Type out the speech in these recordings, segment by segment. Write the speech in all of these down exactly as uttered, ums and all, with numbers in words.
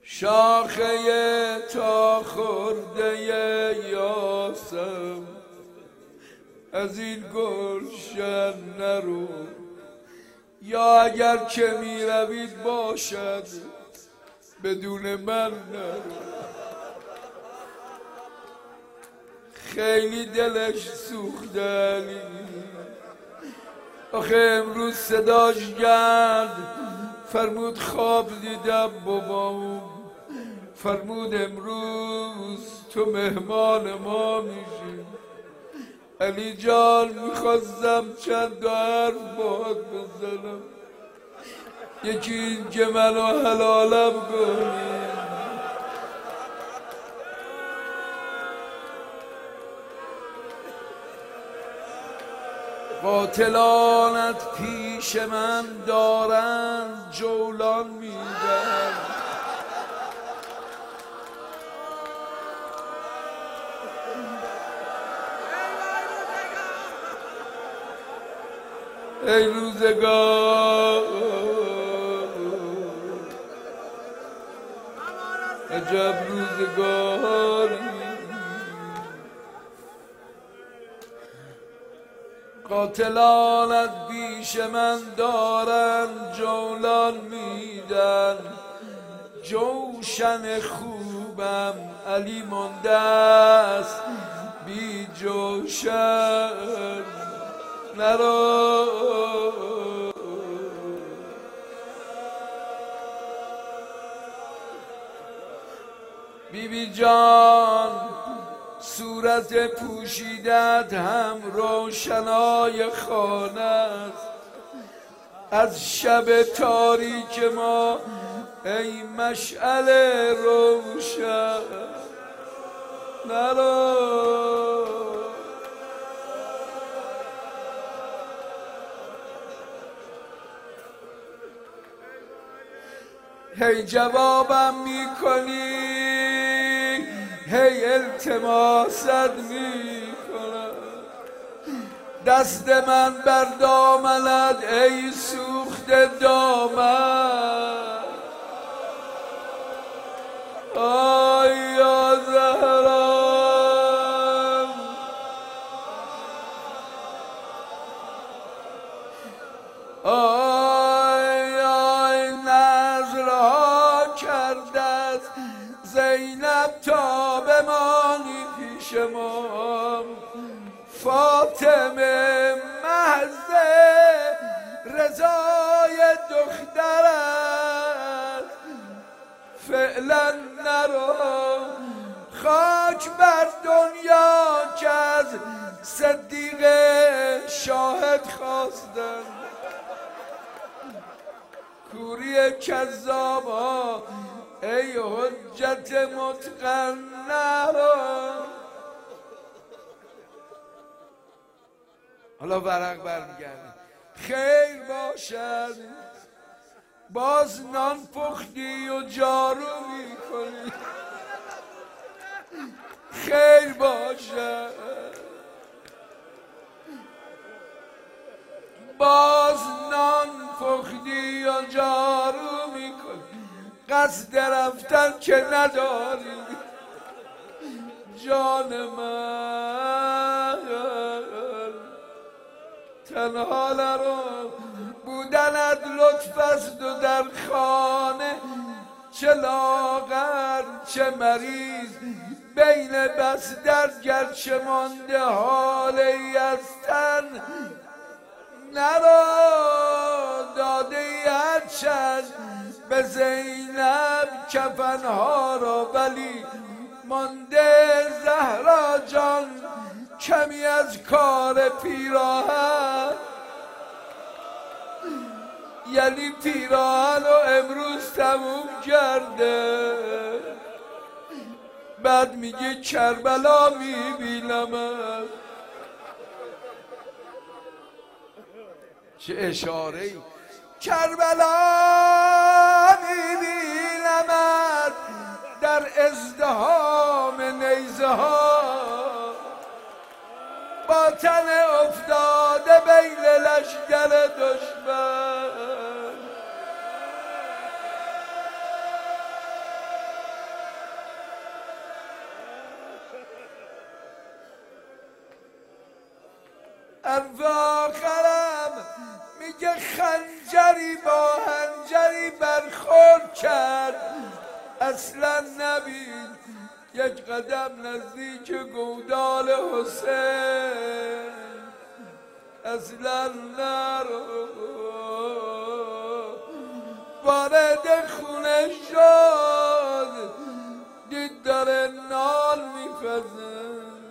شاخه تا خورده یاسم از این گلشن نرو، یا اگر که می روید باشد بدون من نرو. خیلی دلش سوخته علی، آخه امروز صداش گرد فرمود خواب دیدم بابام، فرمود امروز تو مهمان ما میشی. علی جان میخواستم چند تا حرف باهات بزنم، یکی این که منو حلالم کنی. قاتلانت پیش من دارند جولان میدن، ای روزگار عجب روزگاری. قاتلانت بیش من دارن جولان میدن، جوشن خوبم علی مانده است بی جوشن نرو. بی بی جان صورت پوشیدت هم روشنای خانه است، از شب تاریک ما ای مشعل روشن نرو. هی جوابم میکنی، هی التماست میکنم، دست من بر دامنت ای سوخته دامن. آی یا زهرا، آی آی نظرها کرده زینب تا بمانی پیش ما، فاطمه محض رضای دخترت فعلا نرو. خاک بر دنیا که از صدیق شاهد خواستن، کوری کذابا ای حجت متقن نرو. حالا ورق برمیگرده. خیر باشد باز نان پختی و جارو میکنی، خیر باشد باز نان پختی و جارو میکنی، قصد رفتن که نداری جان من. تنها نرو، بودنت لطف است و در خانه چه لاغر چه مریض، بین بس درد گرچه مانده حالی از تن نرو. داده ای هرچند به زینب کفنها را، ولی مانده زهرا جان کمی از کار پیراهن، یعنی پیراهن رو امروز تموم کرده، بعد میگه کربلا میبینم. چه اشاره ای، کربلا میبینمت در ازدحام نیزه ها، با تن افتاده بین لشکر دشمن. حرف آخرم میگه خنجری با هنجری برخورد کرد، اصلا نبید یک قدم نزدیک گودال حسین، اصلا نرو. وارد خونه شد دید داره نان میپزه،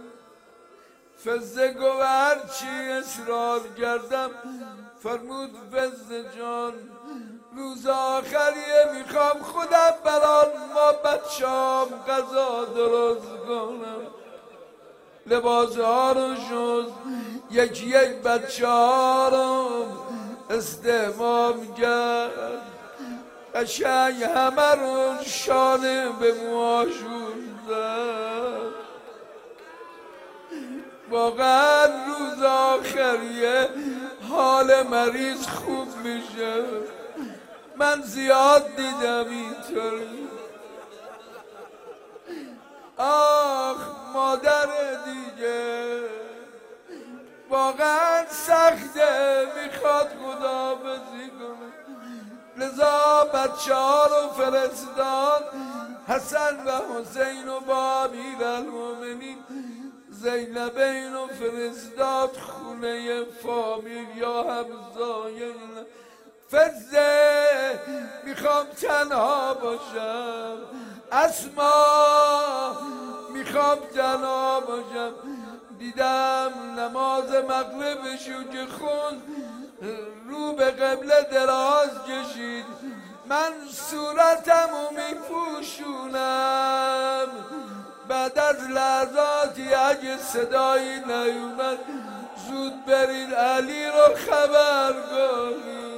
فزه گو هرچی اصرار کردم فرمود فزه جان روز آخریه میخوام خودم بران ما بچه‌ام غذا درست کنم. لباس ها رو شد یک یک بچه ها رو استعمام کرد، قشنگ همه رو شانه به موهاشون زد. واقعا روز آخریه حال مریض خوب میشه، من زیاد دیدم اینطوری. آخ مادر دیگه واقعا سخته، میخواد خداحافظی کنه، لذا بچه ها رو فرستاد حسن و حسین و با امیرالمومنین زینبین و فرستاد خونه فامیل یا همسایه. فزه میخوام تنها باشم، اسما میخوام تنها باشم. دیدم نماز مغربشو که خوند رو به قبله دراز کشید، من صورتمو میپوشونم. بعد از لحظاتی اگه صدایی نیومد زود برید علی رو خبر کنید.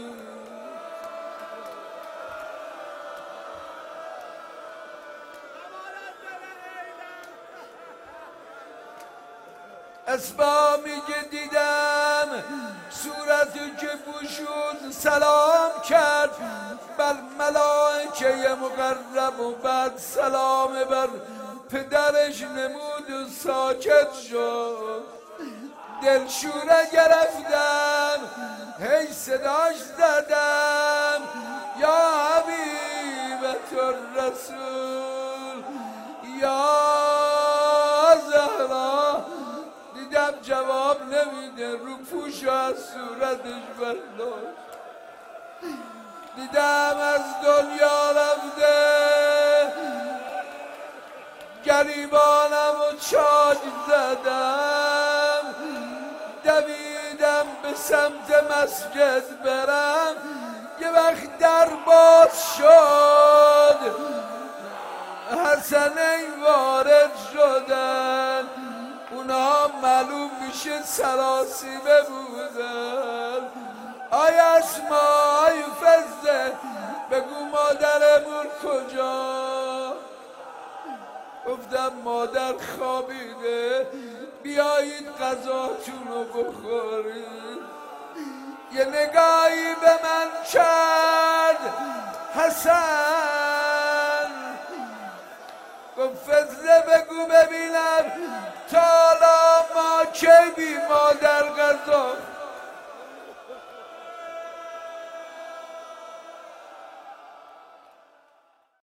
اسبا میگه دیدم صورتی که پوشون سلام کرد بر ملائکه مقرب و بعد سلام بر پدرش نمود و ساکت شد. دلشوره گرفتم هی صداش زدم یا حبیبت الرسول یا زهرا، دیدم جواب نمیده، رو پوش از صورتش برداشت. دیدم از دنیا رفته، گریبانم و چاک زدم، دویدم به سمت مسجد برم، یه وقت در باز شد، حسنین وارد شدن، اونا معلوم میشه سراسیمه بودن. آی اسما آی فزه بگو مادرمون کجا؟ گفتم مادر خوابیده، بیایید غذاتون رو بخورید. یه نگاهی به من کرد حسن، گفت فزه بگو ببینم تا حالا ما کی بی مادر غذا